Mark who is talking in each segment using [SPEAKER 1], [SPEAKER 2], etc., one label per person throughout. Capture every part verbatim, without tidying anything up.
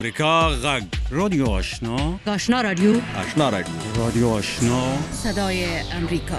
[SPEAKER 1] امریکا غږ رادیو آشنا
[SPEAKER 2] آشنا رادیو
[SPEAKER 1] آشنا رادیو رادیو آشنا
[SPEAKER 2] صدای امریکا.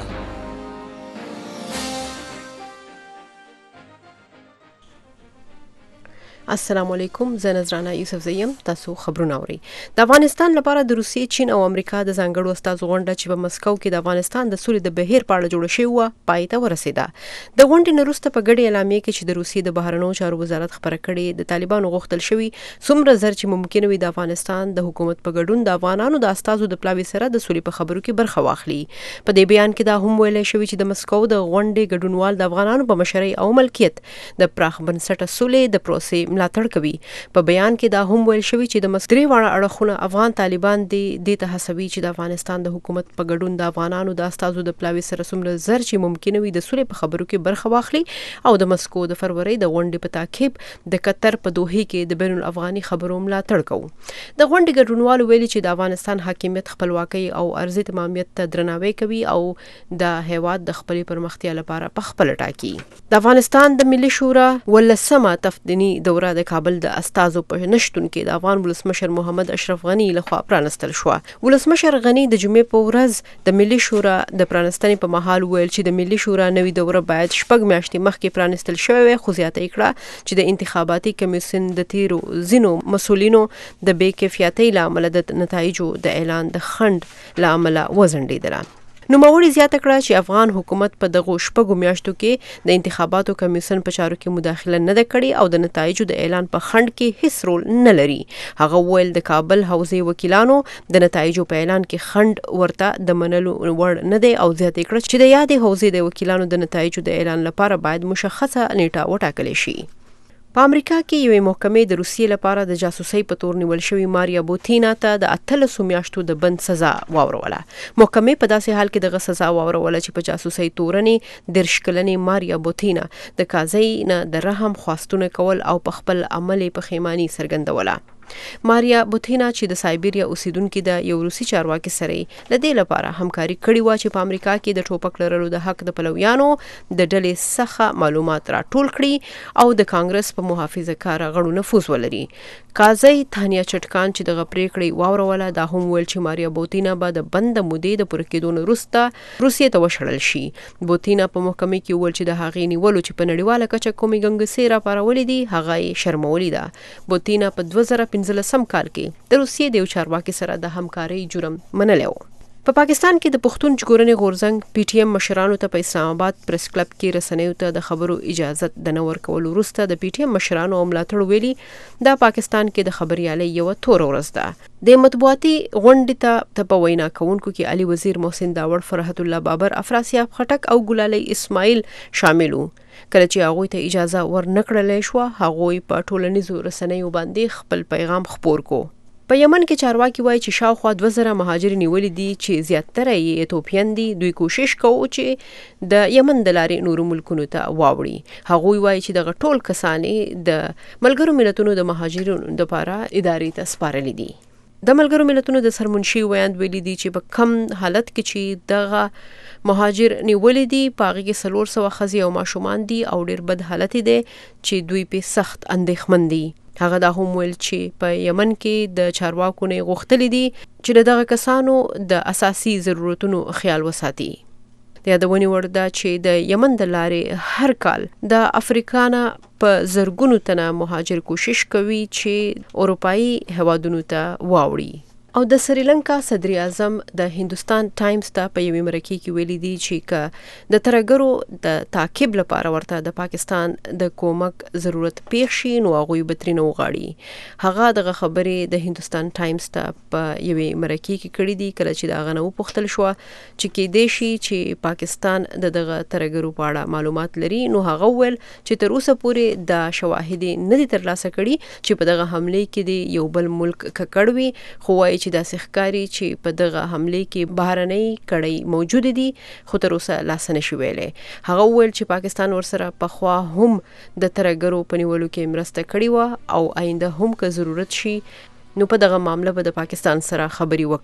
[SPEAKER 3] السلام علیکم، زه نذرانه یوسف زیم. تاسو خبرونه اورئ. د افغانستان لپاره د روسیې، چین او امریکا د ځانګړو استازو غونډه چې په مسکو کې د افغانستان د سولې د بهیر په اړه جوړه شوې و پای ته ورسېده. د غونډې نه وروسته په ګډه اعلامیه کې چې د روسیې د بهرنیو چارو وزارت خبره کړې، د طالبانو غوښتل شوی څومره زر چې ممکن وي د افغانستان د حکومت په ګډون د افغانانو د استازو د پلاوي سره د سولې په خبرو کې برخه واخلي. په دې بیان کې دا هم ویل شوی چې د مسکو د غونډې ګډونوال د افغانانو په مشرۍ او ملکیت د پراخ بنسټه سولې د پروسې ملاتړ کوي. په بیان کې دا هم ویل شوی چې د مسدري وړ اړخونه افغان طالبان دي د تحسوي چې د افغانستان د حکومت په ګډون د افغانانو د استازو د پلاوي سره څومره زر چې ممکن وي د سولې په خبرو کې برخه واخلي او د مسکو د فروری د غونډې په تعقیب د قطر په دوحه کې د بین الافغاني خبرو ملاتړ کوي. د غونډې ګډونوالو ویلي چې د افغانستان حاکمیت، خپلواکي او ارضي تمامیت ته درناوی کوي او د هیواد د خپل پرمختیا لپاره په خپل ټاکي. د افغانستان د ملي شورا ولسمه تفدینی دوره د کابل د استازو په نشټون کې د افغان ولسمشر محمد اشرف غنی لخوا پرانستل شو. ولسمشر غنی د جمعې په ورځ د ملي شورا د پرانستنې په مهال ویل چې د ملي شورا نوې دوره باید شپږ میاشتې مخکې پرانستل شوې وي، خو زیاته کړه چې د انتخاباتي کمیسیون د تیرو ځینو مسولینو د بې کیفیتۍ لامل د نتایجو د اعلان د خنډ لامل وزنډیدله. نوموړي زیاته کړه چې افغان حکومت په دغه شپږو میاشتو کې د انتخاباتو کمیسیون په چارو کې مداخله نه ده کړې او د نتایجو د اعلان په خنډ کې هیڅ رول نه لري. هغه ویل د کابل حوزې وکیلانو د نتایجو په اعلان کې خنډ ورته د منلو وړ نه دی او زیاته کړه چې د یادې حوزې د وکیلانو د نتایجو د اعلان لپاره باید مشخصه نیټه وټاکل شي. په امریکا کې یوې محکمې د روسیې لپاره د جاسوسۍ په تور نیول شوی ماریا بوتینا ته د اتلسو میاشتو د بند سزا واوروله. محکمې په داسې حال کې دغه سزا واوروله چې په جاسوسۍ تورنې دېرش کلنې ماریا بوتینا د قاضي نه د رحم خواستونه کول او په خپل عمل پښیماني څرګندوله. ماریا بوتینا چې د سایبیریا اوسیدونکو د یو روسي چارواکي سره د دې لپاره همکاري کړې و چې په امریکا کې د ټوپک لرلو د حق د پلویانو د ډلې څخه معلومات راټول کړي او د کانګرس په محافظه کار غړو نفوذ ولري. قاضي تانیا چټکان چې دغه پریکړې واوروله دا هم ویل چې ماریا بوتینا به د بند مودې د پوره کېدو نه وروسته روسیې ته وشړل شي. بوتینا په محکمې کې ویل چې د هغې نیولو چې په نړیواله کچه کومې ګنګسې راپارولې دي هغه یې شرمولې ده. بوتینا په دوه زره پنځلسم کال کې د روسیې د یو چارواکي سره د همکارۍ جرم منلی و. په پاکستان کې د پښتون ژغورنې غورځنګ پی ټی ایم مشرانو ته په اسلام آباد پریس کلب کې رسنیو ته د خبرو اجازه د نه ورکولو وروسته د پی ټی ایم مشرانو او ملاتړو ویلي دا پاکستان کې د خبريالۍ یو تور ورځ ده. د مطبوعاتي غونډې ته په وینا کوونکو کې علي وزیر، محسن داوړ، فرحت الله بابر، افراسیاب خټک او ګلالۍ اسماعیل شامل وو. کله چې هغوی ته اجازه ورنکړل شو هغوی په ټولنیزو رسنیو باندې خپل پیغام خپور کو. په یمن کې چارواکي وایي چې شاوخوا دوه زره مهاجر نیولي دي چې زیاتره یې ایتوپیان دي. دوی کوشش کوي چې د یمن د لارې نورو ملکونو ته واوړي. هغوی وایي چې دغه ټول کسانې د ملګرو ملتونو د مهاجرینو لپاره ادارې ته سپارلي دي. د ملګرو ملتونو د سرمنشي ویاند ویلي دي چې په کم حالت کې چې دغه مهاجر نیولي دي په هغې کې څلور سوه ښځې او ماشومان دي او ډېر بد حالت دی چې دوی په سخت اندېښمن دي. هغه دا هم ویل چې په یمن کې د چارواکو نه غوښتلي دي چې دغه کسانو د اساسي ضرورتونو خیال وساتي. د یادونې وړ ده چې د یمن د لارې هر کال د افریقا نه په زرګونو تنه مهاجر کوشش کوي چې اروپایي هوادونو ته واوړي. او د سریلانکا صدر اعظم د هندوستان ټایمز ته په یوې مرکې کې ویلي دي چې که د ترهګرو د تعقیب لپاره ورته د پاکستان د کومک ضرورت پیښ شي نو هغوی به ترېنه وغواړي. هغه دغه خبرې د هندوستان ټایمز ته په یوې مرکې کې کړې دي کله چې د هغه نه وپوښتل شوه چې کېدای شي چې پاکستان د دغه ترهګرو په اړه معلومات لري. نو هغه ویل چې تر اوسه پورې د شواهد نه دي ترلاسه کړي چې په دغه حمله کې د یو بل ملک ککړ وي، خو وایي چې داسې ښکاري چې په دغه حملې کې بهرنۍ کړۍ موجود دي خو تر اوسه لاس نشي ویلی. هغه وویل چې پاکستان ورسره پخوا هم د ترهګرو په نیولو کې مرسته کړې وه او آینده هم که ضرورت شي نو په دغه معامله به د پاکستان سره خبرې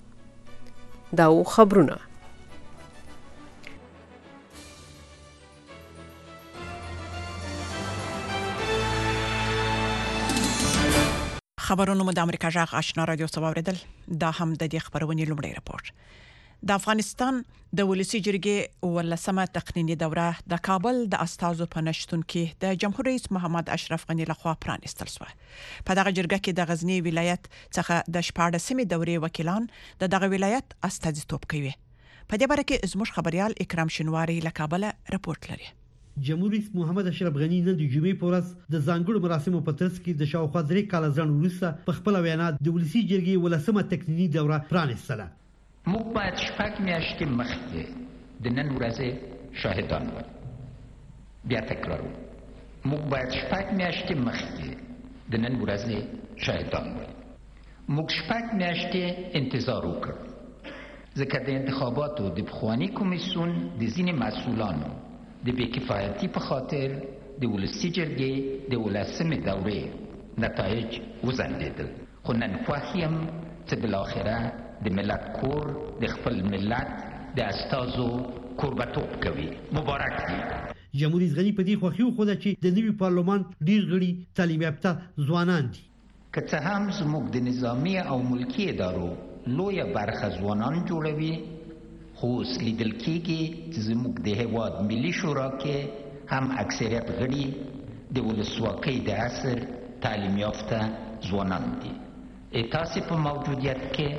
[SPEAKER 3] وکړي. دا و خبرونه.
[SPEAKER 4] خبرونه د امریکا جغ آشنا رادیو سواوریدل دا هم د دې خبرونې لومړی راپور. د افغانستان د ولسی جرګې ولسمه تقنینی دوره د کابل د استازو په نشټون کې د جمهور رئیس محمد اشرف غنی لخوا پرانستل شو. په دغه جرګه کې د غزنی ولایت څخه د شپاړسمې دورې وکیلان د دغه ولایت استازیتوب کوي. په دې باره کې زموږ خبريال اکرام شنواری له کابل راپورټ لري.
[SPEAKER 5] جمهور رئیس محمد اشرف غنی نن د جمعې په ورځ د ځانګړو مراسمو په ترڅ کې د شاوخوا درې کال ځان وروسته په خپل وینا د ولسی جرګې ولسمه تقنینی دوره پرانستله.
[SPEAKER 6] موږ باید شپږ میاشتې مخکې د نن ورځې شاهدان وو. بیا تکرارو موږ باید شپږ میاشتې مخکې د نن ورځې شاهدان وو. موږ شپږ میاشتې انتظار وکړ ځکه د انتخاباتو د پخواني کمیسیون د ځینې مسؤلانو د بیکفایتی په خاطر د ولسی جرګې د ولسمې دورې نتایج وزندیدل. خو نن خوښ یم چې بالاخره د ملت کور د خپل ملت د استازو کوربتوب کوي. مبارک دی.
[SPEAKER 5] جمهور رئیس غنی په دې خوښیو خوده چې د نوي پارلمان ډیر غړي تعلیم یافته ځوانان دي.
[SPEAKER 6] که څه هم زموږ د نظامی او ملکی ادارو لویه برخه ځوانان جوړوي، خو اوس لیدل کېږي چې زموږ د هېواد ملي شورا کې هم اکثریت غړي د ولسواکۍ د عصر تعلیم یافته ځوانان دي. تاسې په موجودیت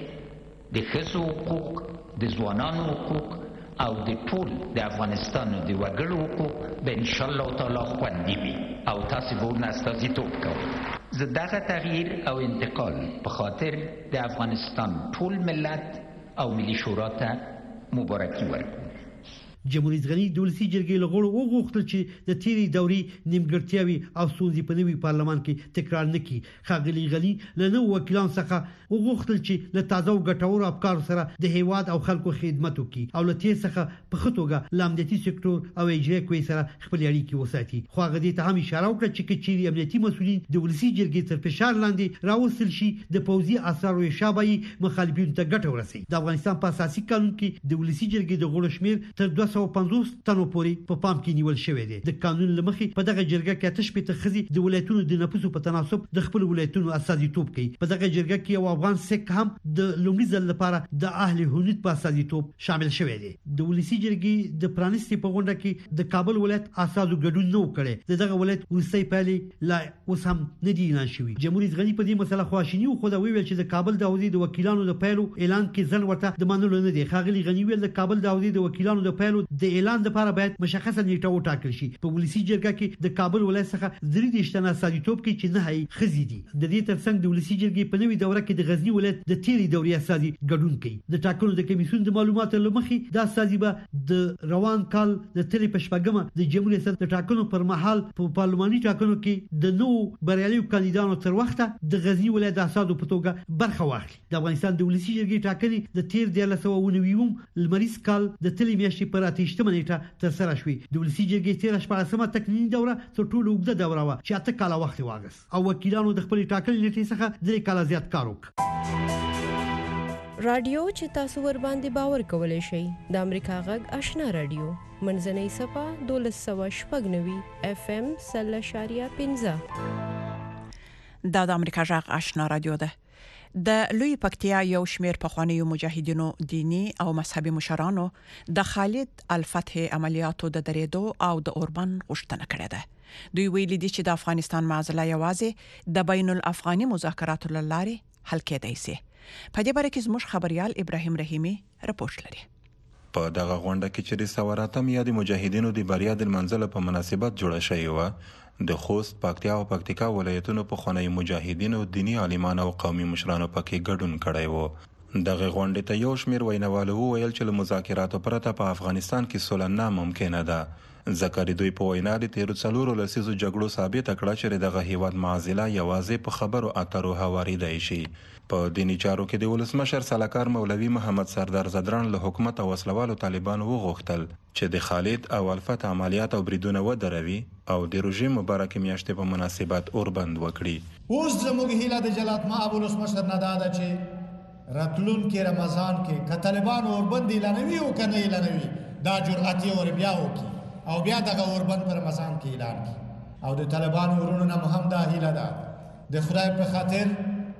[SPEAKER 6] کې د ښځو حقوق، د ځوانانو حقوق او د ټول د افغانستان د وګړو حقوق به انشاءالله تعالی خوندي وي او تاسې به ورنه استازیتوب کوئ. زه دغه تغییر او انتقال په خاطر د افغانستان ټول ملت او ملي شورا ته مبارکي ورکوم.
[SPEAKER 5] جمهور رئیس غنی د ولسی جرګې له غړو وغوښتل چې د تیری دورې نیمګړتیاوي او ستونزې په نوي پارلمان کې تکرار نه کړي. ښاغلي غنی له نوو وکیلانو څخه وغوښتل چې له تازه او ګټورو افکارو سره د هیواد او خلکو خدمت وکړي او له تیر څخه په ښه توګه له امنیتي سکتور او اجرایي قوې سره خپل اړیکې وساتي. خو هغه دې ته هم اشاره وکړه چې کچېري امنیتي مسؤلین د ولسی جرګې تر فشار لاندې راوستل شي د پوځي اسرارو شابهي مخالفینو ته ګټه ورسوي. د افغانستان په اساسي قانون کې د ولسی جرګې د غړو شمیر تر دوه سوه پنځوس تنو پورې په پام کې نیول شوی دی. د قانون لمخې په دغه جرګه کې آتش پته خزي د ولایتونو د نفوسو په تناسب د خپل ولایتونو استازیتوب کوي. په دغه جرګه کې یو افغان سیک هم د لومړي ځل لپاره د اهل هنیت په استازیتوب شامل شوی دی. د ولسی جرګې د پرانستي په غونډه کې د کابل ولایت استازو ګډون نه وکړي. دغه ولایت وروستي پالي لا اوس هم نه دی اعلان شوی. جمهور رئیس غنی په دې مسله خواشینی خو دا ویل چې د کابل د حوزې د وکیلانو د پایلو اعلان کې ځل ورته د منلو نه دی. ښاغلي غنی ویل د کابل د حوزې د وکیلانو د پایلو د اعلان لپاره باید مشخصه نیټه وټاکل شي. په ولسی جرګه کې د کابل ولایت څخه درې دیشتنه استازیتوب کوي چې نه هي خزي دي. د دې ترڅنګ د ولسی جرګې په نوي دوره کې د غزنی ولایت د تیری دورې استازي ګډون کوي. د ټاکنو د کمیسیون د معلوماتو لمخې د استازي به د روان کال د تلې پښپګمه د جمهوریت ریاست د ټاکنو پر مهال په پارلماني ټاکنو کې د نو بریالیو کاندیدانو تر وخته د غزنی ولایت د استازو په توګه برخه واخلي. د افغانستان د ولسی جرګې ټاکنې د تیر د لسو ونويوم لمریز کال د تلې میاشتې پر اتهشتمه نیټه تر سره شوې. د ولسی جرګې تیر شپږمه تقنینی دوره تر ټولو اوږده دوره وه چې اته کاله وخت واغست او وکیلانو د خپل ټاکنې نیټې څخه درې کاله زیات کار وکړ.
[SPEAKER 3] رادیو چې تاسو ور باندې باور کولای شئ د امریکا غږ آشنا رادیو منځنۍ صفه دولس سوه شپږ نوي اف ام سل اشاریه پنځه.
[SPEAKER 4] دا د امریکا غږ آشنا رادیو ده. د لوی پکتیا یو شمیر پخوانیو مجاهدینو دینی او مذهبي مشرانو د خالد الفتح عملیاتو د درېدو او د اوربن غوښتنه کړې ده. دوی ویلي دي چې د افغانستان معضله یوازې د بین الافغاني مذاکراتو لارې حل کېدای شي. په دې باره کې زموږ خبريال ابراهیم رحیمی رپورټ لري.
[SPEAKER 7] په دغه غونډه کې چې د سواراتم یا د مجاهدینو د بریا د منزل په مناسبت جوړه شوې و، د خوست، پکتیا او پکتیکا ولایتونو په خونې مجاهدینو، دینی عالمان او قومي مشرانو پکې ګډون کړی و. دغه غونډې ته یو شمیر ویناوالو ویل چې له مذاکراتو پرته په افغانستان کې سوله ناممکنه ده. ځکه دوی په وینا د تیرو څلورو لسیزو جګړو ثابته کړه چې دغه هیواد معضله یوازې په خبرو اترو هواریدای شي. په دینی چارو کې د ولسمشر سلاکار مولوي محمد سردار زدران له حکومت او وسلوالو طالبانو وغوښتل چې د خالد او الفتح عملیات او بریدونه ودروي او د رژیم مبارک میاشتې په مناسبت اوربند وکړي.
[SPEAKER 8] اوس زموږ هیله د جلات مآب ولسمشر نه ده چې راتلونکي رمضان کې که طالبان اوربند اعلانوي او که نه اعلانوي دا جرأت یې ور بیا وکړي او بیا دغه اوربند په رمضان کې اعلان کړي. او د طالبانو ورونو نه هم دا هیله ده د خدای په خاطر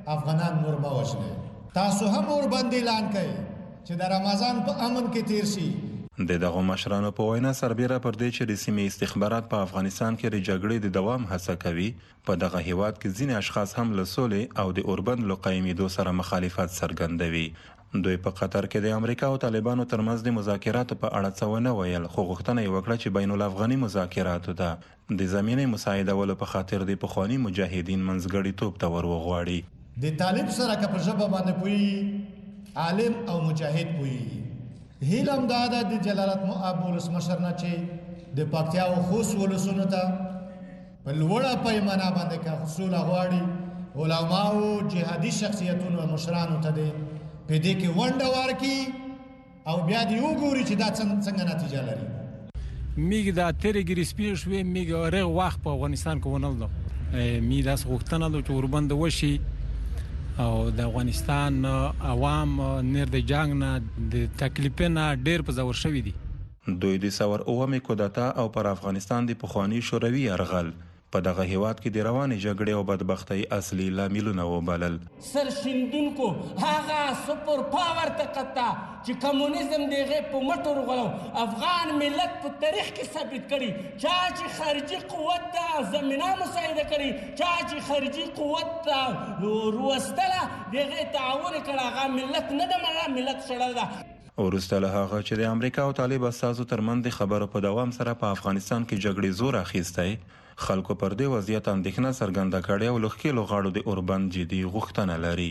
[SPEAKER 8] افغانان نور مه وژنئ. تاسو هم اوربند اعلان کړئ چې د رمضان په امن کې تیر شي.
[SPEAKER 7] د دغه مشرانو په وینا سربیره پر دې چې د سیمې استخبارات په افغانستان کې د جګړې د دوام هڅه کوي، په دغه هیواد کې ځینې اشخاص هم له سولې او د اوربند له قایمېدو سره مخالفت څرګندوي. دوی په قطر کې د امریکا او طالبانو ترمنځ د مذاکراتو په اړه څه ونه ویل، خو غوښتنه یې وکړه چې بین الافغاني مذاکراتو ته د زمینې مساعدولو په خاطر د پخواني مجاهدین منځګړیتوب ته ور وغواړي.
[SPEAKER 8] د طالب سره که په ژبه باندې پوهېږي، عالم او مجاهد پوهېږي. هیله همدا ده د جلالت مآب ولسمشر نه چې د پکتیا او خوست ولسونو ته په لوړه پیمانه باندې که سوله غواړي، علماو جهادي شخصیتونو او مشرانو ته دی په دې کې ونډه ورکړي او بیا دې وګوري چې دا څنګه نتیجه لري.
[SPEAKER 9] میگه دا تیرې ګری سپیر شوې میگه رغ وخت په افغانستان کې ونل دو می داس غوښتنه د چوربند وشي او د افغانستان عوام نیر د جنگ نه د تکلیفونه ډیر په زور شوی دي.
[SPEAKER 7] دوی د سور اومه کودتا او پر افغانستان د پخوانی شوروي ارغل په دغه هیواد کې د روانې جګړې او بدبختۍ اصلي لاملونه وبلل.
[SPEAKER 10] سرشندونکو هغه سپر پاور طاقت چې کمونیزم دیغه په مټو ورغلو افغان ملت په تاریخ کې ثابت کړي چې چې خارجي قوت ته زمينه مساعده کړي، چې خارجي قوت ته وروستله دیغه تعاون کړه، هغه ملت نه د ملت سره ده.
[SPEAKER 7] وروسته له هغه چې د امریکا او طالب اساسو ترمنځ خبرو په دوام سره په افغانستان کې جګړې زور اخیستی، خلکو پر دې وضعیت اندېښنه څرګنده کړې او لوخکیلو غاړو د اوربند جدي غوښتنه لري.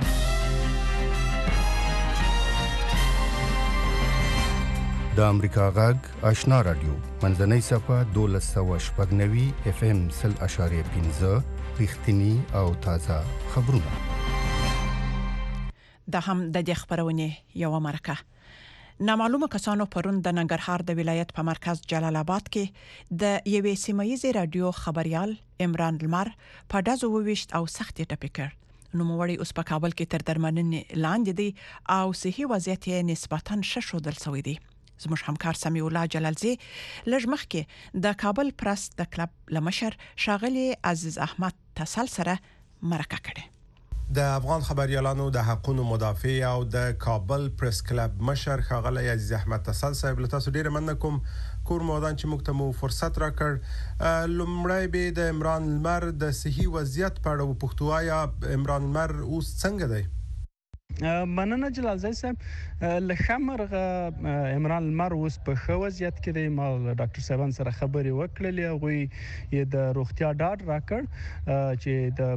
[SPEAKER 11] د امریکا غږ آشنا رادیو منځنۍ صفحه دولس سوه شپږ نوي اف ام سل اشاریه پنځه رښتینی او تازه خبرونه.
[SPEAKER 4] د هم د دې خبرونه یو مرکه نامعلومه کسانو پرون د ننګرهار د ولایت په مرکز جلال آباد کې د یوې سیمایي رادیو خبريال عمران لمر په دازو وویشت او سخت ټپي کړ. نو موړی اوس په کابل کې تر درملنې لاندې دی او صحي وضعیت یې نسبتاً ښه شودل شوی دی. زموږ همکار سمیع الله جلالزی لږ مخکې د کابل پرس د کلب لمشر شاغلی عزیز احمد تسل سره مرکه کړه.
[SPEAKER 12] د افغان خبريالانو د حقوقو مدافع او د کابل پریس کلب مشر ښاغلی عزیز احمد تسل صاحب له تاسو ډیره مننه کوم کور مودان چې موږ ته مو فرصت راکړ. لومړی به د عمران لمر د صحي وضعیت په اړه وپوښتو، عمران لمر اوس څنګه دی؟
[SPEAKER 13] مننه جلال زای صاحب. لخمرغه عمران لمر اوس په ښه وضعیت کې دی. ما ډاکټر صاحبان سره خبرې وکړلې، هغوی یې د روغتیا ډاډ راکړ چې د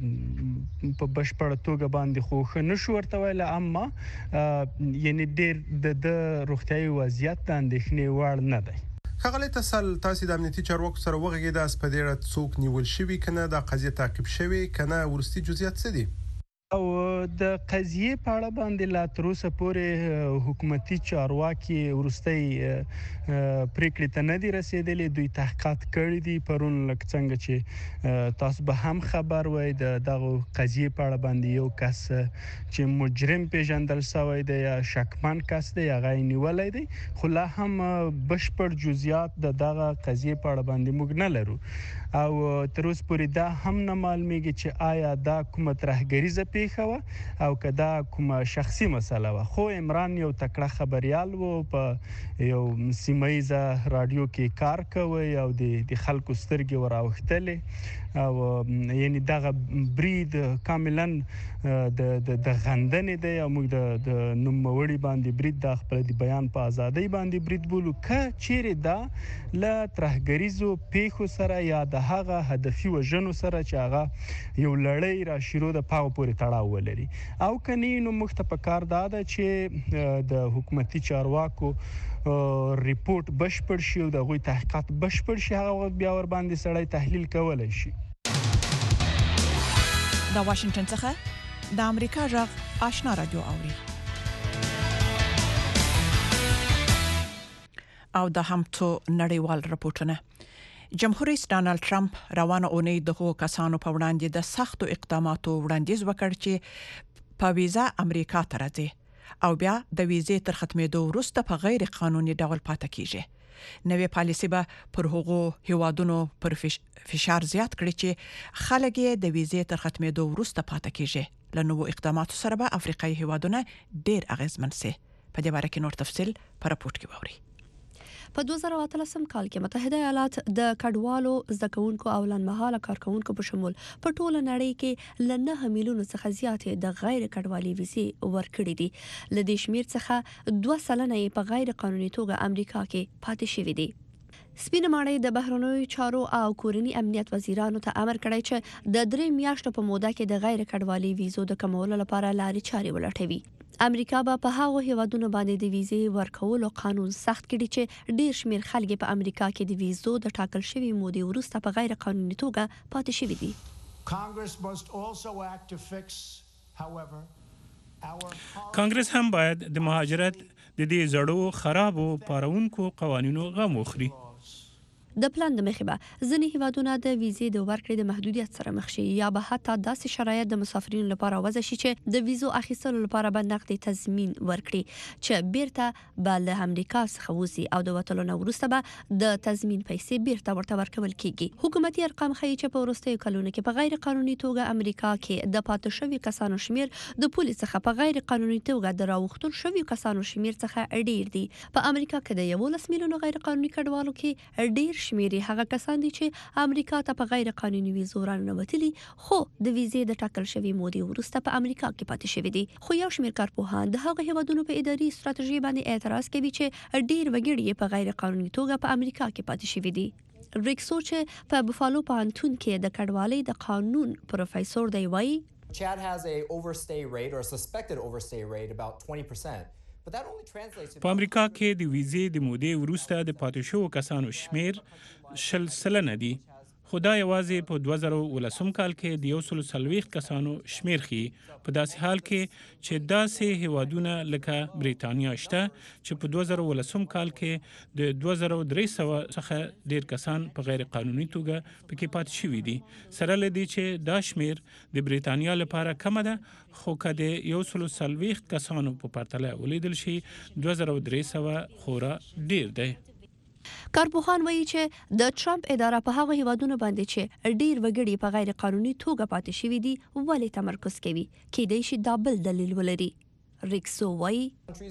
[SPEAKER 13] په بشپړه توګه باندې خو ښه نشو ورته ویلی، اما یعنی ډېر د روغتیایي وضعیت د اندېښنې وړ نه دی.
[SPEAKER 12] ښاغلی تسل، تاسو د امنیتي چارواکو سره وغږېداست، په دې اړه څوک نیول شوي که نه، دا قضیه تعقیب شوې که نه، وروستي جزئیات څه دي؟
[SPEAKER 13] او د قضیه په اړه باندې لا تر اوسه پورې حکومتي چارواکي ورستۍ پریکړې ته نه دي رسیدلي. دوی تحقیقات کړي دي. پرون لکه څنګه چې تاسو به هم خبر وای د دغه قضیه په اړه باندې یو کس چې مجرم پیژندل شوی دی یا شکمن کس دی هغه نیولای دی، خو لا هم بشپړ جزئیات د دغه قضیه په اړه باندې موږ نه لرو او تر اوسه پورې دا هم نه معلومیږي چې آیا دا کومه ترهګریزه پیښه وه او که دا کومه شخصي مسله وه. خو عمران یو تکړه خبريال و، په یو سیمایي رادیو کې کار کوي او د خلکو سترګې وراوښتلې او یعنی دغه برید کاملا د د غندنې دی او موږ د نوموړي باندې برید د خپل د بیان په ازادۍ باندې برید بولو، که چیرې دا له ترهګریزو پیښو سره یا د هغه هدفي وژنو سره چې هغه یو لړۍ را شروع د پاو پورې تړاو ولري او کني. نو موږ ته پکار دا ده چې د حکومتي چارواکو ریپورت بشپړ شي او د غوي تحقیقات بشپړ شي، هغه وخت بیا ور باندې سړی تحلیل کولای شي.
[SPEAKER 4] د واشنگټن څخه د امریکا غږ آشنا رادیو اوري او د هم تو نړیوال راپورټونه. جمهور رئیس ډانلډ ټرمپ روانه اونۍ دغه کسانو په وړاندې د سختو اقداماتو وړاندیز وکړ چې په ویزا امریکا ته راځي او بیا د ویزې تر ختمېدو وروسته په غیر قانوني ډول پاتې کیږي. نوې پالیسي به پر هغو هیوادونو پر فشار زیات کړي چې خلک یې د ویزې تر ختمېدو وروسته پاتې کیږي. له نوو اقداماتو سره به افریقایي هیوادونه ډېر اغیزمن سي. په دې باره کې نور تفصیل په راپورټ کې ووري.
[SPEAKER 14] په دوه زره اتلسم کال کې متحده ایالات د کډوالو زده کوونکو او لنډمهاله کارکونکو په شمول په ټوله نړۍ کې له نه میلیونو څخه زیاتې د غیر کډوالي ویزې ورکړې دي. له دې شمیر څخه دوه سلنه یې په غیر قانوني توګه امریکا کې پاتې شوي دي. سپینه ماڼۍ د بهرنیو چارو او کورنی امنیت وزیرانو ته امر کړی چې د درې میاشتو په موده کې د غیر کډوالي ویزو د کمولو لپاره لارې چارې ولټوي. امریکا به په هغو هیوادونو باندې د ویزې ورکولو قانون سخت کړي چې ډیر شمیر خلک په امریکا کې د ویزو د ټاکل شوی مودې وروسته په غیر قانوني توګه پاتې شوي دي.
[SPEAKER 15] کانګرس هم باید د مهاجرت د دې زړو خرابو پارونکو قوانینو غم وخوري.
[SPEAKER 14] د پلان د مخې به ځینې هیوادونه د ویزې د ورکړې د محدودیت سره مخ شي یا به حتی داسې شرایط د مسافرینو لپاره وضع شي چې د ویزو اخیستلو لپاره به نقدي تضمین ورکړي چې بیرته به له امریکا څخه وځي او د وټلو نه وروسته به د تضمین پیسې بیرته ورته ورکول کیږي. حکومتي ارقام ښیي چې په وروستیو کلونو کې په غیر قانوني توګه امریکا کې د پاتې شوي کسانو شمیر د پولیس څخه په غیر قانوني توګه د راوختل شوي کسانو شمیر څخه ډیر دي. په امریکا کې د یولس میلیونو غیر قانوني کډوالو کې ډیر شمیرې هغه کسان دي چې امریکا ته په غیر قانوني ویزو راننوتلي خو د ویزې د ټاکل شوی مودې وروسته په امریکا کې پاتې شوي دي. خو یو شمیر کارپوهان د هغه هیوادونو په اداري ستراتیژي باندې اعتراض کوي چې ډیر وګړي په غیر قانوني توګه په امریکا کې پاتې شوي دي. ریکسو چې په بوفالو پوهنتون کې د کډوالۍ د قانون پروفیسور دی وایي
[SPEAKER 16] Chad has a overstay rate or a suspected overstay rate about twenty percent.
[SPEAKER 15] په امریکا کې د ویزې د مودې وروسته د پاتې شوو کسانو شمیر شل سلنه دي. خو دا یوازې په دوه زره ولسم کال کې د یو سل څلوېښت کسانو شمیر ښیي. په داسې حال کې چې داسې هیوادونه لکه بریتانیا شته چې په دوه زره ولسم کال کې د دوه زره درې سوه څخه ډیر کسان په غیر قانوني توګه پکې پاتې شوي دي. سره له دې چې دا شمیر د بریتانیا لپاره کمه ده خو که د یو سل څلوېښت کسانو په پرتله ولیدل شي دوه زره درې سوه خورا ډیر دی.
[SPEAKER 14] کارپوهان وایي چې د ټرمپ اداره په هغه هیوادونو باندې چې ډیر وګړي په غیر قانوني توګه پاتې شوي دي ولې تمرکز کوي. کېدای شي دا بل دلیل ولري. ریکسو وایي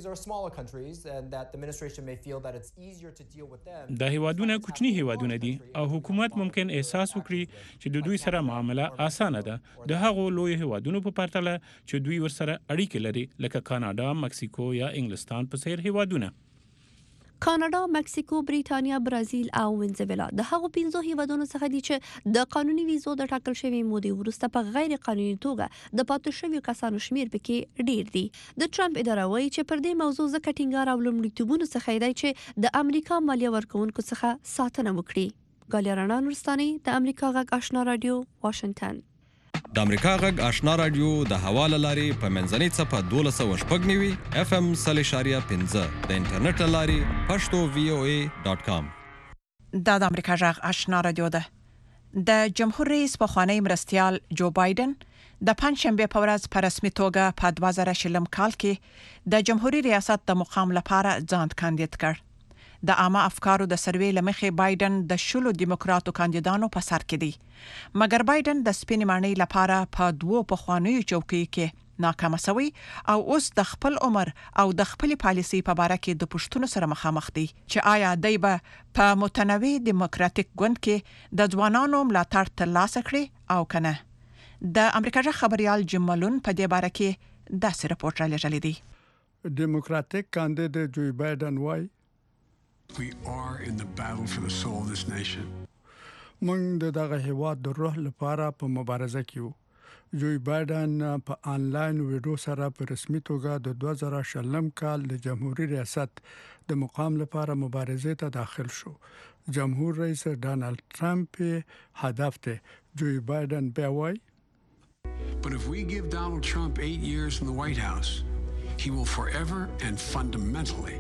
[SPEAKER 15] دا هیوادونه کوچني هیوادونه دي او حکومت ممکن احساس وکړي چې د دوی سره معامله اسانه ده د هغو لوی هیوادونو په پرتله چې دوی ورسره اړیکې لري لکه کاناډا، مکسیکو یا انګلستان په څیر هیوادونه.
[SPEAKER 14] کاناډا، مکسیکو، بریتانیا، برازیل او وینزویلا د هغو پنځو هیوادونو څخه دي چې د قانوني ویزو د ټاکل شوی مودې وروسته په غیر قانوني توګه د پاتې شویو کسانو شمیر پکې ډیر دي. د ټرمپ اداره وایي چې پر دې موضوع ځکه ټینګار او لومړیتوبونو څخه دی چې د امریکا مالیه ورکوونکو څخه ساتنه وکړي. ګالیا رڼا نورستاني، د امریکا غږ آشنا رادیو، واشنگټن.
[SPEAKER 17] د امریکا غږ آشنا رادیو د حواله لاري په منځنۍ صفه دولس سوه شپږ نوي اف ام صلی شاریه پنځه د انټرنیټ لاري پښتو وی او ای ډاټ کام.
[SPEAKER 4] دا د امریکا غږ آشنا رادیو ده. د جمهور رئیس په خوانی مرستيال جو بایدن د پنځشنبه په ورځ په رسمي توګه په دوه زره شلم کال کې د جمهوریت ریاست د مقام لپاره ځان کاندید کړ. د عامه افکارو د سروې لمخې بایدن د شلو دیموکراتو کاندیدانو په سر کې دی. مګر بایدن د سپینې ماڼۍ لپاره په دوو پخوانیو چوکیو کې ناکامه شوی او اوس د خپل عمر او د خپل پالیسي په اړه کې د پښتون سره مخامخ دی چې آیا دای به په متنوع دیموکراتیک ګوند کې د ځوانانو ملاتړ ترلاسه کړي او کنه. د امریکا جغ خبريال جیم مالون په دې اړه کې داسې راپورټ را لېږلی دی.
[SPEAKER 18] دیموکراتیک کاندید جو بایدن وای
[SPEAKER 19] We are in the battle for the soul of this nation.
[SPEAKER 18] موږ د دغه هیواد د روح لپاره په مبارزه کې یو. جو بایدن په آنلاین ویډیو سره په رسمي توګه د دوه زره شلم کال د جمهوریت ریاست د مقام لپاره مبارزه ته داخل شو. جمهور رئیس ډانلډ ټرمپ هدف ته جو بایدن بیا وای
[SPEAKER 19] But if we give Donald Trump eight years in the White House, he will forever and fundamentally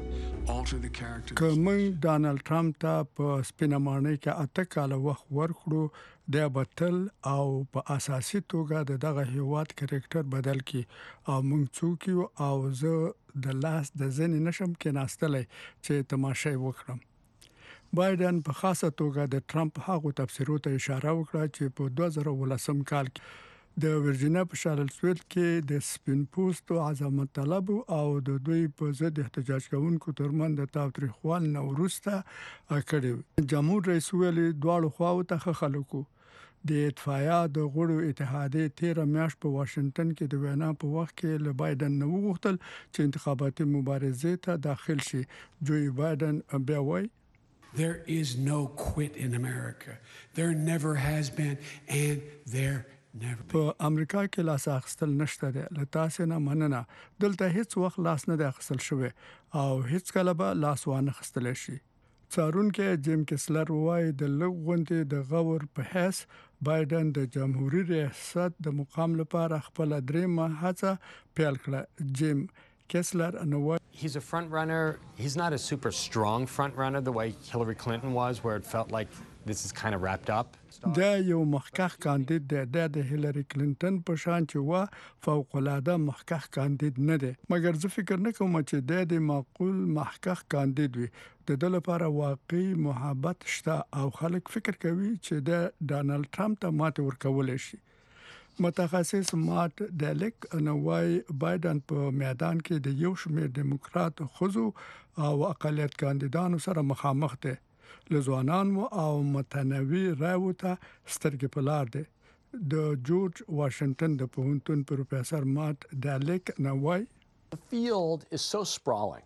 [SPEAKER 18] که موږ ډانلډ ټرمپ ته په سپینه ماڼۍ کې اته کاله وخت ورکړو د بتل او په اساسي توګه د دغه هیواد کریکټر بدل کی او موږ څوک یو او زه د لاس د ځنې نشم کې ناستلې چې تماشای وکړم. بایدن په خاصه توګه د ټرمپ هغو تفسیرونو ته اشاره وکړه چې په دوه زره ولسم کال کې د ورجینیا په شارلسویل کې د سپین پوستو عظمت طلب او د دوی په ضد احتجاج کوونکو ترمن د تاوتریخوال نو وروسته کړي. جمهور رئیس ویلي دواړو خواو ته خلکو د اتفاقیا د غړو اتحادیې تیر میاشت په واشنگټن کې د وینا په وخت کې له بایدن نو وغوښتل چې انتخاباتي مبارزې ته داخل شي. جوی بایدن بیا وایي
[SPEAKER 19] There is no quit in America. There never has been and there
[SPEAKER 18] په امریکا کې لاس اخیستل نشته دی. له تاسو نه مننه. دلته هیڅ وخت لاس نه اخیستل شوی او هیڅ کله به لاس وانه اخیستل شي. څارونکو جیم کیسلر وایي د لغونتي د غور په حیث بایدن د جمهوریت ریاست د مقام لپاره خپل درېمه هڅه پیل کړه. جیم کیسلر نو
[SPEAKER 20] He's a front runner. He's not a super strong front runner the way Hillary Clinton was, where it felt like this is kind of wrapped up.
[SPEAKER 18] دا یو مخکخ کاندید دی. د هیلری کلینټن په شان چې وا فوق العاده مخکخ کاندید نه دی. مګر زه فکر نه کوم چې د معقول مخکخ کاندید وي. د دل لپاره واقعي محبت شته او خلک فکر کوي چې د ډانلډ ټرمپ ته ماته ورکول شي. متخصص مات ډالیک نوای بایدن په میدان کې د یو شمېر دیموکرات خزو او اقلیت کاندیدانو سره مخامخ دي. لزوانان او متنوع راو ته سترګې په لار دي. د جورج واشنگټن د پوهنتون پروفیسور مات ډالیک نوای
[SPEAKER 21] The field is so sprawling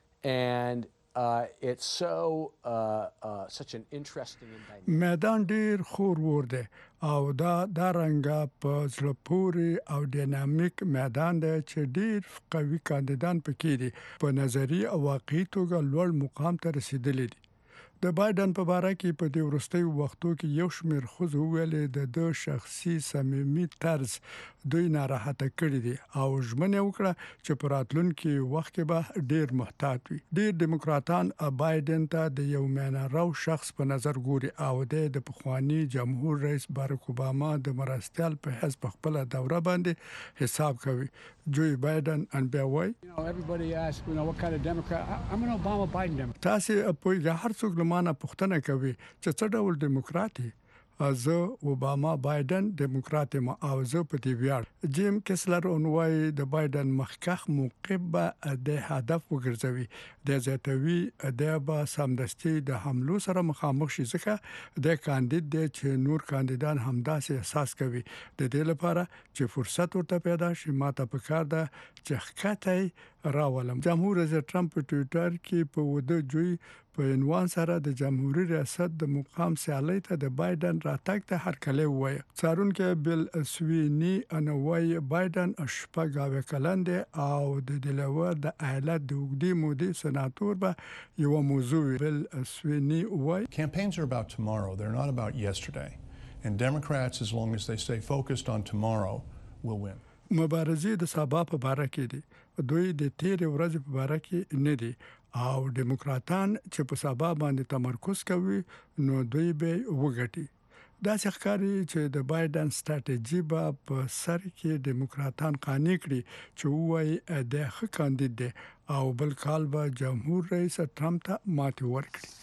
[SPEAKER 21] and uh, it's so uh, uh, such an interesting and dynamic.
[SPEAKER 18] میدان ډیر خور ور دی او دا د رنګه په ځلپوري او ډینامیک میدان دی چې ډیر قوي کاندیدان پکې دي. په نظری او واقعي توګه لوړ مقام ته رسیدلي دي. د بایدن په اړه کې په دې وروستیو وختو کې یو شمېر خزو ویلي د د شخصي صمیمي طرز دوی ناراحته کړی دي او ژمنه وکړه چې په راتلونکي وخت کې به ډیر محتاط وي. ډیر دیموکراتان بایدن ته د یو معنا راو شخص په نظر ګوري او د پخوانی جمهور رئیس باراک اوباما د مرستيال په حساب خپل دوره باندې حساب کوي. جوی بایدن ان بیا وای
[SPEAKER 19] You know, everybody asks, you know, what kind of Democrat? I- I'm an Obama Biden Democrat.
[SPEAKER 18] تاسو په هر څوک لمانه پوښتنه کوي چې څه ډول دیموکراتي زه اوباما بایدن دیموکرات ما او زه په دې ویاړ. جیم کیسلر اونوای د بایدن مخکخ موقف به د هدف وګرځوي. د زیاتوي د با سمدستي د حملو سره مخامخ شي ځکه د کاندید د چې نور کاندیدان همداسې احساس کوي. د دې لپاره چې فرصت ورته پیدا شي ماته پکار ده چې حقیقت راولم. جمهور رئیس ټرمپ په ټوئیټر کې په وده جوړ په عنوان سره د جمهوریت ریاست د مقام سیالي ته د بایدن راتګ ته هرکلی وایي. څارونکو بل سوینی انوای بایدن شپږ کلن دی او د دلور د ایالت د وګړي مودي سناتور به یو موضوع بل سوینی وایي.
[SPEAKER 22] Campaigns are about tomorrow. They're not about yesterday. And Democrats, as long as they stay focused on tomorrow, will win.
[SPEAKER 18] مبارزې د سبا په اړه کې دي. دوی د تیر ورځې په اړه کې نه دي او دیموکراتان چې په سبا باندې تمرکز کوي نو دوی به وګټي. دا ښکاري چې د بایدن ستراتیژي به په سر کې دیموکراتان قانع کړي چې وایي د ښه کاندید دی او بل کال به جمهور رئیس ټرمپ ته ماتې ورکړي.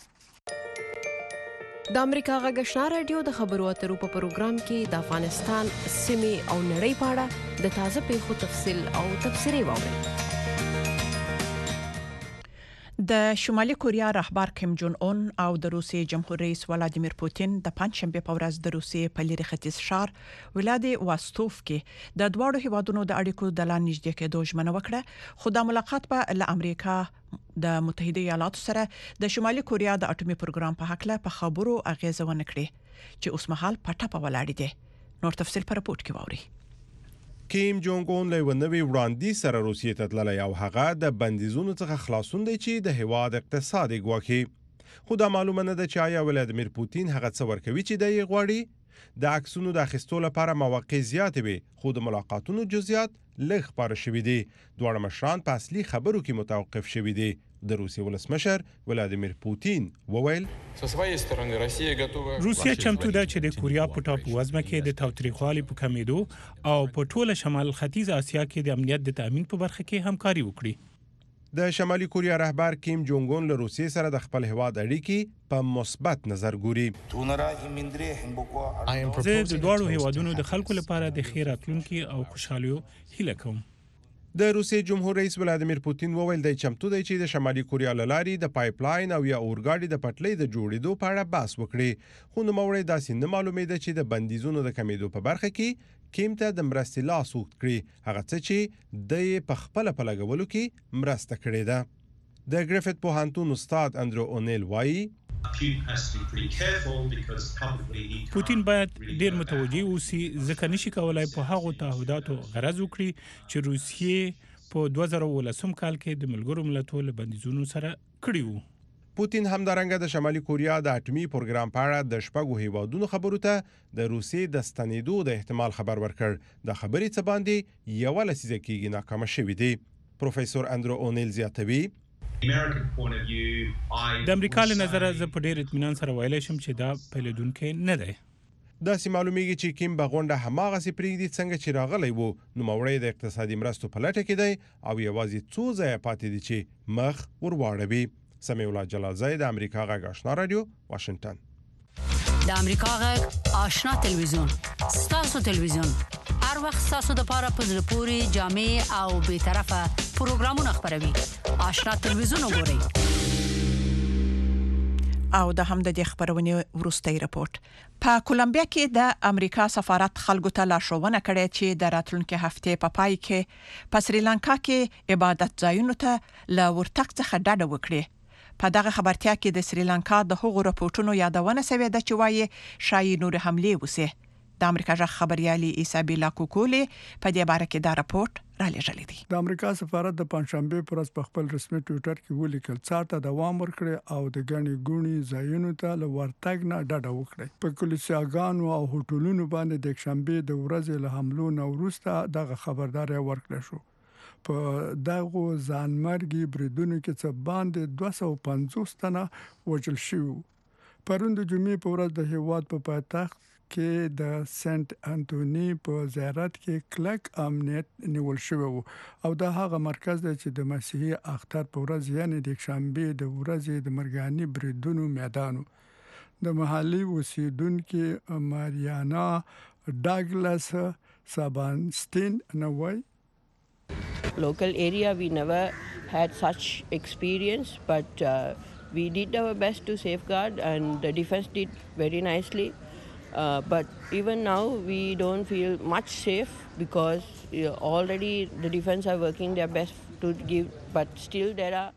[SPEAKER 3] د امریکا غږ آشنا رادیو د خبرو اترو په پروګرام کې د افغانستان سیمې او نړۍ په اړه د تازه پیښو تفصیل او تبصرې واورئ.
[SPEAKER 4] د شمالي کوریا رهبر کیم جون اون او د روسیې جمهور رئیس ولادیمیر پوتین د پنځشنبه په ورځ د روسیې په لری ختیځ شهر ولادي واستوف کې د دوه هیوادونو د اړیکو د لا نږدې کېدو ژمنه وکړه. خو د ملاقات په ل امریکا د متحده ایالاتو سره د شمالي کوریا د اټومي پروګرام په حق له په خبرو اغیزونه کړې چې اوس مهال پټه په ولاړ دي. نور تفصیل په راپورټ کې واوري.
[SPEAKER 12] کیم جونګ اون له ونوي وړاندې سره روسیې ته تللی او هغه د بندیزونو څخه خلاصون دی چې د هواد اقتصادي ګواکي. خو دا معلومه نه ده چې آیا ولادیمیر پوتین هغه څه ورکوي چې د یې غواړي. د عکسونو د اخیستو لپاره مواقع زیات وي خو د ملاقاتونو جزئیات لږ خبره شوي دي. دواړه مشران په اصلي خبرو کې متوقف شوي دي. د روسیې ولسمشر ولادیمیر پوتین وویل
[SPEAKER 15] روسیا چمتو ده چې د کوریا په ټاپووزمه کې د تاوتریخوالي په کمیدو او په ټوله شمال ختیځ اسیا کې د امنیت د تامین په برخه کې همکاري وکړي.
[SPEAKER 12] د شمالي کوریا رهبر کیم جونګ اون له روسیې سره د خپل هواد اړیکې په مثبت نظر ګوري.
[SPEAKER 1] زه د
[SPEAKER 15] دواړو هیوادونو د خلکو لپاره د خیر راتلونکي او خوشحالیو هیله کوم.
[SPEAKER 12] د روسیې جمهور رئیس ولادیمیر پوتین وویل دی چمتو دی چې د شمالي کوریا له لارې د پایپ لاین او یا اورګاډي د پټلۍ د جوړېدو په اړه بحث وکړي. خو نوموړی داسې نه معلومېده چې د بندیزونو د کمیدو په برخه کې کیم ته د مرستې لاس اوږد کړي، هغه څه چې د یې په خپله په لګولو کې مرسته کړې ده. د ګریفټ پوهنتون استاد اندرو اونیل وایي
[SPEAKER 15] پوتین باید ډیر متوجه اوسي ځکه نشي کولای په هغو تعهداتو غرض وکړي چې روسیې په دوه زره ولسم کال کې د ملګرو ملتونو له بندیزونو سره کړي وو.
[SPEAKER 12] پوتین همدارنګه د شمالي کوریا د اټومي پروګرام په اړه د شپږو هیوادونو خبرو ته د روسیې د ستنېدو د احتمال خبر ورکړ. د خبرې څه باندې یوه لسیزه کېږي ناکامه شوې دي. پروفیسور اندرو اونیل زیاتوي
[SPEAKER 15] د امریکا له نظره زه په ډیر اطمینان سره ویلی شم چې دا پیلېدونکی نه دی.
[SPEAKER 12] داسې معلومیږي چې کیم به غونډه هماغسې پرېږدي څنګه چې راغلی وو. نوموړی د اقتصادي مرستو په لټه کې دی او یوازې څو ځایه پاتې دي چې مخ ورواړوي. سمیع الله جلالزی د امریکا غږ آشنا رادیو واشنگټن.
[SPEAKER 2] د امریکا غږ آشنا تلویزیون ستاسو تلویزیون هر وخت ستاسو د پاره په زړه پورې جامع او به طرفه پروګرامونه خبروي. آشنا تلویزیون وګورئ.
[SPEAKER 4] او د هم د دې خبرونې وروستۍ رپورت په کولمبیا کې د امریکا سفارت خلکو ته لارښوونه کړې چې د راتلونکي هفتې په پای کې په سریلانکا کې عبادت ځایونو ته له ورتګ څخه ډډه وکړي. په دغه خبرتیا کې د سریلانکا د هغو رپورټونو یادونه شوې ده چې وايي شایي نور حمله وسه. د امریکا ځخ خبريالي ایسابیلا کوکولي په دې باره کې دا رپورت را لېږلی دی.
[SPEAKER 18] د امریکا سفارت د پنځشنبه پر ورځ په خپل رسمي ټوئیټر کې ولیکل څار ته دوام ورکړي او د غني ګونی ځایونو ته لورتګ نه ډډه وکړي. په کلیساګانو او هوټلونو باندې د شنبه د ورځې له حملو نه وروسته دغه خبرداري ورکړه شو. په دغه ځانمرګي بریدونو کې څه باندې دوه سوه پنځوس تنه وژل شوي. پرون د جمعې په ورځ د هیواد په پایتخت کې د سنت انټونی په زیارت کې کلک امنیت نیول شوی وو او دا هغه مرکز دی چې د مسیحي اختر په ورځ یعنی د شنبه د ورځې د مرګاني بریدونو میدانو. د محلي اوسیدونکو ماریانا ډاګلاس سابانستین نووي
[SPEAKER 23] local area we never had such experience but uh, we did our best to safeguard and the defense did very nicely uh, but even now we don't feel much safe because uh, already the defense are working their best to give but still there are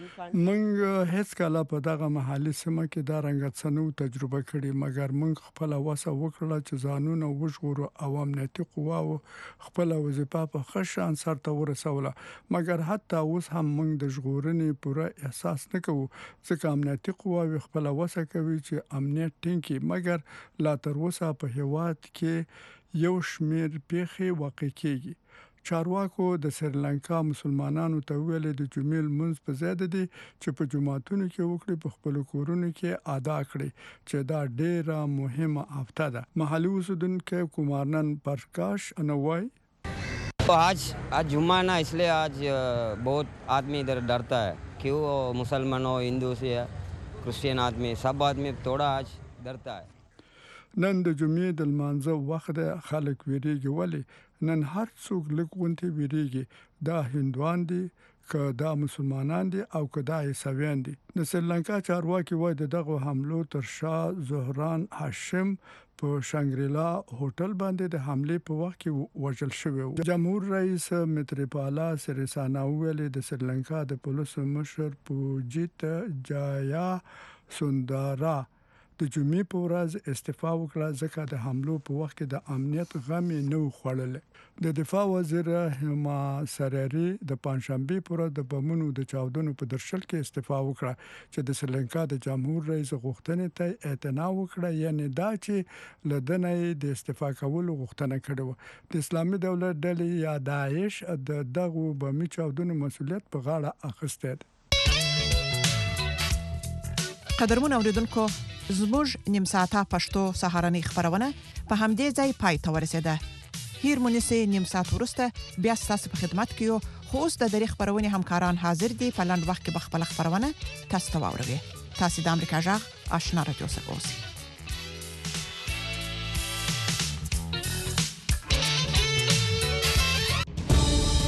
[SPEAKER 18] موږ هیڅ کله په دغه محلي سیمه کې دا رنګ څنو تجربه کړې مګر موږ خپل وسه وکړه چې ځانونه وژغورو او امنیتي قواو خپل وظیفه په خشان سرته ورسوله مګر حتی اوس هم موږ د ژغورنې پوره احساس نکوو ځکه امنیتي قواو خپل وسه کوي چې امنیت ټینګي مګر لا تر اوسه په هیواد کې یو شمیر پیښې واقع کیږي. چارواکو د سریلانکا مسلمانانو ته ویل د جمعې منځ په زیاده دي چې په جمعاتونو کې وکړي په خپل کورونو کې ادا کړي چې دا ډیره مهمه هفته ده. محلي اوسیدونکو कुमारनन प्रकाश अनवय
[SPEAKER 24] आज आज जुम्मा ना इसलिए आज बहुत आदमी इधर डरता है क्यों मुसलमान हो हिंदू से क्रिश्चियन आदमी सब आदमी थोड़ा आज डरता है.
[SPEAKER 18] نن د جمعې د لمانځه وخت خلک ویریږي ولی نن هر څوک لکونته ویریږي دا هندوان دي که دا مسلمانان دي او که دا عیسویان دي. د سریلانکا چارواکي وایي دغه حملو تر شاه زهران هاشم په شانګریلا هوټل باندې د حمله په وخت کې وژل شوی و. جمهور رئیس متریپالا سریسانا ویلي د سریلانکا د پولیسو مشر پوجیت جایا سوندارا د جمعې په ورځ استعفا وکړه ځکه د حملو په وخت کې د امنیت غم نه خوړل. د دفاع وزیر هما سراری د پنځشنبه په ورځ د بمونو د چاودنو په درشل کې استعفا وکړه چې د سریلانکا د جمهور رئیس غوښتنې ته اعتنا وکړه یعنی دا چې لدنه د استعفا کولو غوښتنه کړې و. د اسلامي دولت ډلې یا داعش د دغه بمي چاودنو مسولیت په غاړه اخیسته ده.
[SPEAKER 4] قدرمن اوریدونکو زموږ نیم ساعته پښتو سهارنۍ خبرونه په همدې ځای پای ته ورسیده. هیر مونږه نیم ساعت ورسته بیا ستاسو په خدمت کې یو خو اوس د دری خبرونه همکاران حاضر دي په لاند وخت کې بخپل خبرونه تاسو ته واوروي. تاسو د امریکا جغ آشنا رادیو څخه اوسئ.